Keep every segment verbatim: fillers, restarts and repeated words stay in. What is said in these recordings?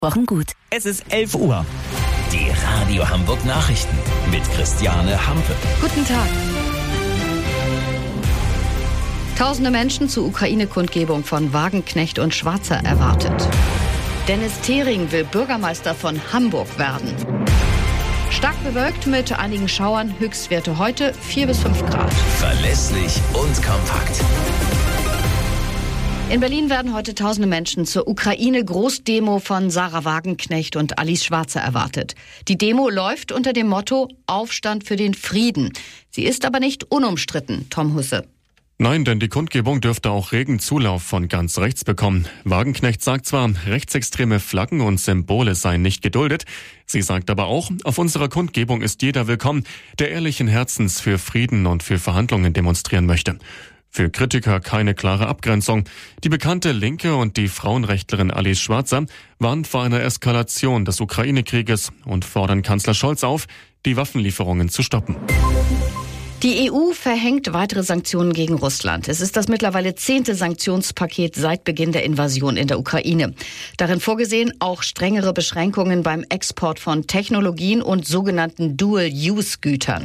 Wochen gut. Es ist elf Uhr. Die Radio Hamburg Nachrichten mit Christiane Hampe. Guten Tag. Tausende Menschen zur Ukraine-Kundgebung von Wagenknecht und Schwarzer erwartet. Dennis Thering will Bürgermeister von Hamburg werden. Stark bewölkt mit einigen Schauern, Höchstwerte heute vier bis fünf Grad. Verlässlich und kompakt. In Berlin werden heute tausende Menschen zur Ukraine-Großdemo von Sarah Wagenknecht und Alice Schwarzer erwartet. Die Demo läuft unter dem Motto Aufstand für den Frieden. Sie ist aber nicht unumstritten, Tom Husse. Nein, denn die Kundgebung dürfte auch regen Zulauf von ganz rechts bekommen. Wagenknecht sagt zwar, rechtsextreme Flaggen und Symbole seien nicht geduldet. Sie sagt aber auch, auf unserer Kundgebung ist jeder willkommen, der ehrlichen Herzens für Frieden und für Verhandlungen demonstrieren möchte. Für Kritiker keine klare Abgrenzung. Die bekannte Linke und die Frauenrechtlerin Alice Schwarzer warnen vor einer Eskalation des Ukraine-Krieges und fordern Kanzler Scholz auf, die Waffenlieferungen zu stoppen. Die E U verhängt weitere Sanktionen gegen Russland. Es ist das mittlerweile zehnte Sanktionspaket seit Beginn der Invasion in der Ukraine. Darin vorgesehen auch strengere Beschränkungen beim Export von Technologien und sogenannten Dual-Use-Gütern.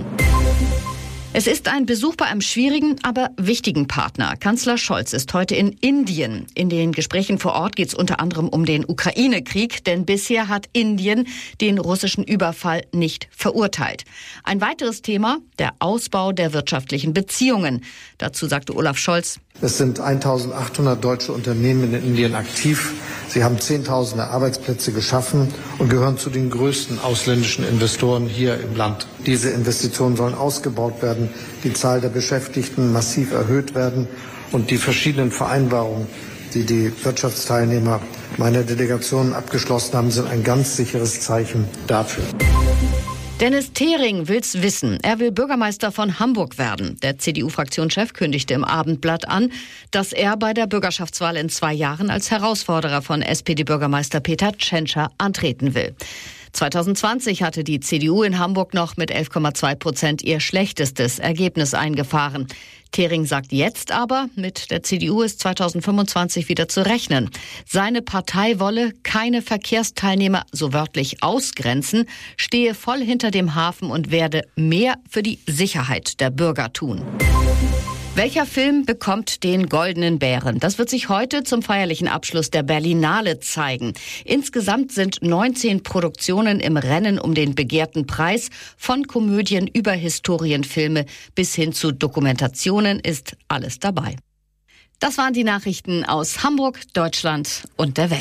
Es ist ein Besuch bei einem schwierigen, aber wichtigen Partner. Kanzler Scholz ist heute in Indien. In den Gesprächen vor Ort geht es unter anderem um den Ukraine-Krieg, denn bisher hat Indien den russischen Überfall nicht verurteilt. Ein weiteres Thema, der Ausbau der wirtschaftlichen Beziehungen. Dazu sagte Olaf Scholz: Es sind eintausendachthundert deutsche Unternehmen in Indien aktiv. Sie haben Zehntausende Arbeitsplätze geschaffen und gehören zu den größten ausländischen Investoren hier im Land. Diese Investitionen sollen ausgebaut werden, die Zahl der Beschäftigten massiv erhöht werden und die verschiedenen Vereinbarungen, die die Wirtschaftsteilnehmer meiner Delegation abgeschlossen haben, sind ein ganz sicheres Zeichen dafür. Dennis Thering will's wissen. Er will Bürgermeister von Hamburg werden. Der C D U-Fraktionschef kündigte im Abendblatt an, dass er bei der Bürgerschaftswahl in zwei Jahren als Herausforderer von S P D-Bürgermeister Peter Tschentscher antreten will. zwanzig zwanzig hatte die C D U in Hamburg noch mit elf Komma zwei Prozent ihr schlechtestes Ergebnis eingefahren. Thering sagt jetzt aber, mit der C D U ist zwanzig fünfundzwanzig wieder zu rechnen. Seine Partei wolle keine Verkehrsteilnehmer so wörtlich ausgrenzen, stehe voll hinter dem Hafen und werde mehr für die Sicherheit der Bürger tun. Welcher Film bekommt den Goldenen Bären? Das wird sich heute zum feierlichen Abschluss der Berlinale zeigen. Insgesamt sind neunzehn Produktionen im Rennen um den begehrten Preis. Von Komödien über Historienfilme bis hin zu Dokumentationen ist alles dabei. Das waren die Nachrichten aus Hamburg, Deutschland und der Welt.